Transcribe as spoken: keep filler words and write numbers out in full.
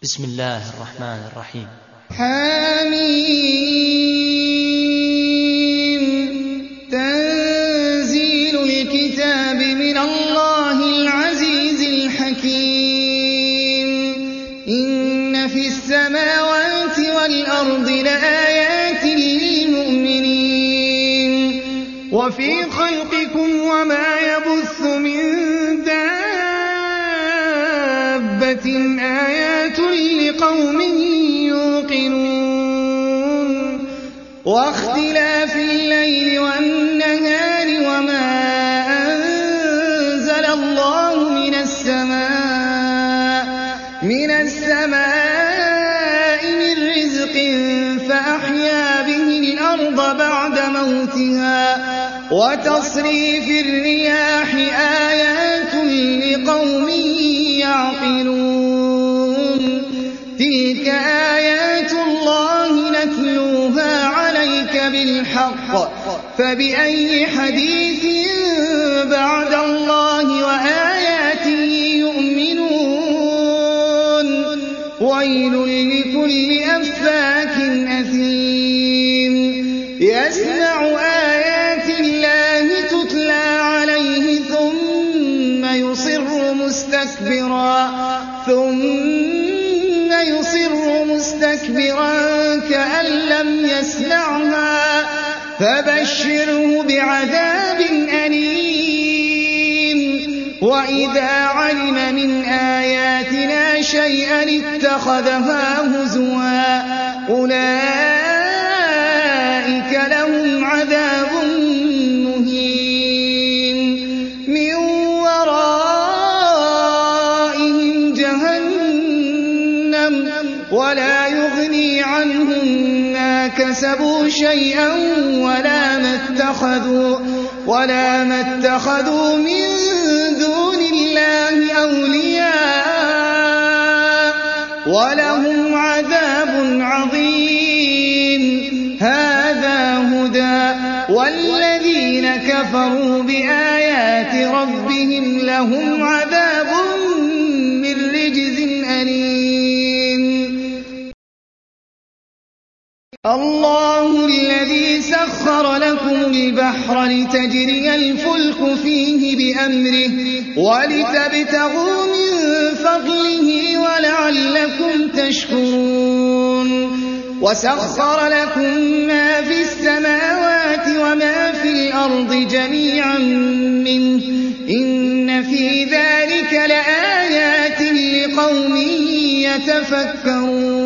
بسم الله الرحمن الرحيم. حميم تنزيل الكتاب من الله العزيز الحكيم. إن في السماوات والأرض لآيات للمؤمنين وفي خلقكم وما يبث من دابة آيات لقوم يوقنون. واختلاف الليل والنهار وما أنزل الله من السماء من السماء من رزق فأحيا به الأرض بعد موتها وتصريف الرياح آيات لقوم يعقلون. تلك آيات الله نتلوها عليك بالحق فبأي حديث بعد الله وآياته يؤمنون. ويل لكل أفاك أثيم يسمع آيات الله تتلى عليه ثم يصر مستكبرا ثم يصر مستكبرا كأن لم يسمعها فبشره بعذاب أليم. وإذا علم من آياتنا شيئا اتخذها هزوا أولئك لهم عذاب مهين من ورائهم جهنم ولا يغني عنهم ما كسبوا شيئا ولا ما اتخذوا ولا ما اتخذوا من دون الله أولياء ولهم عذاب عظيم. هذا هدى والذين كفروا بآيات ربهم لهم عذاب من رجز أليم. الله الذي سخر لكم البحر لتجري الفلك فيه بأمره ولتبتغوا من فضله ولعلكم تشكرون. وسخر لكم ما في السماوات وما في الأرض جميعا منه إن في ذلك لآيات لقوم يتفكرون.